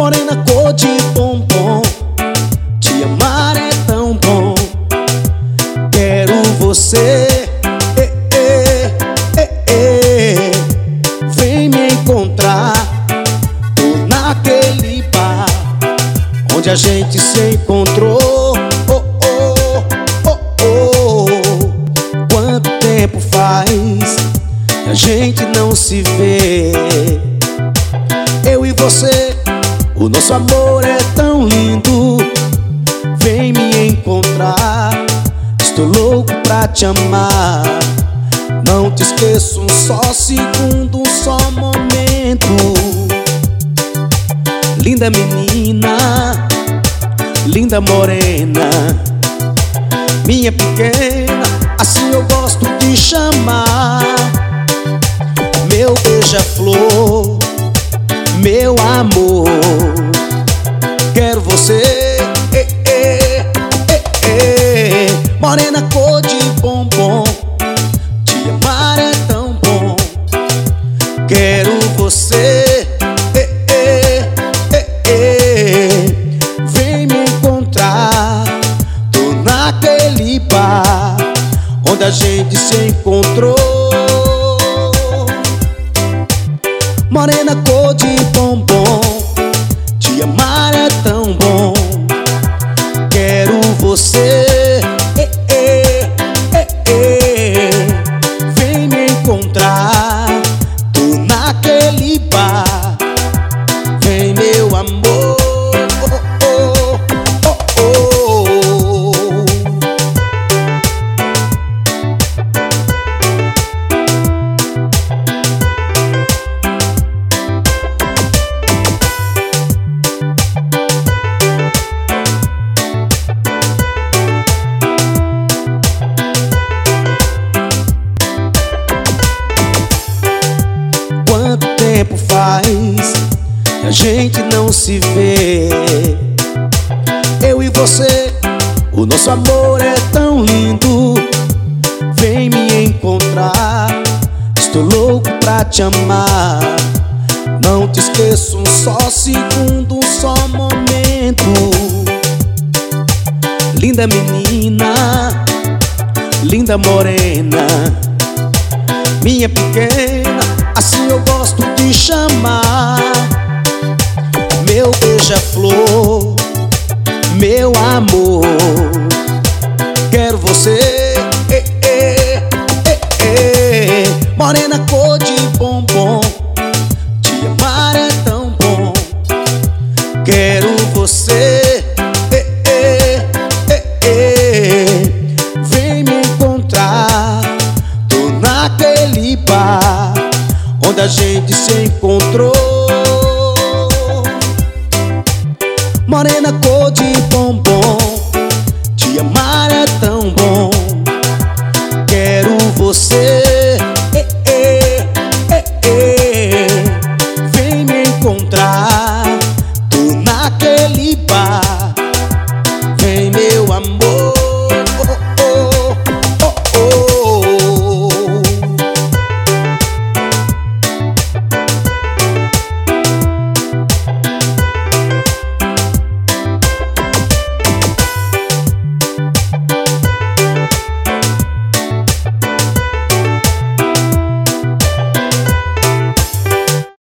morena cor de bombom. Te amar é tão bom. Quero você. Vem me encontrar. Tô naquele bar onde a gente se encontrou. Quanto tempo faz que a gente não se vê? Eu e você, o nosso amor é tão lindo. Vem me encontrar. Estou louco pra te amar. Não te esqueço um só segundo, um só momento. Linda menina, linda morena, minha pequena, assim eu gosto de chamar. Meu beija-flor, meu amor, quero você. Morena cor de bombom, te amar é tão bom. Quero você. Vem me encontrar. Tô naquele bar onde a gente se encontrou. Morena cor de bombom, te amar é tão bom. Quero você. Vem me encontrar. Tô naquele bar. Vem meu amor. Quanto tempo faz que a gente não se vê? Eu e você, o nosso amor é tão lindo. Vem me encontrar. Estou louco pra te amar. Não te esqueço um só segundo, um só momento. Linda menina, linda morena, minha pequena, assim eu gosto de chamar. Meu beija-flor, meu amor, quero você. Morena cor de bombom, te amar é tão bom. Quero você. Vem me encontrar. Tô naquele bar onde a gente se encontrou. Morena cor de bombom, te amar é